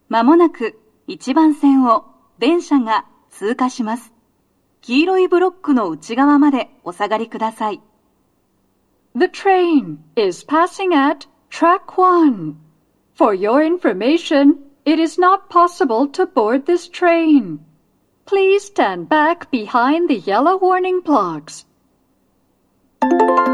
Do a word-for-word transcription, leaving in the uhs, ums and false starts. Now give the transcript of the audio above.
まもなくいちばん線を電車が通過します。黄色いブロックの内側までお下がりください。 The train is passing at track one. For your information, it is not possible to board this train. Please stand back behind the yellow warning blocks.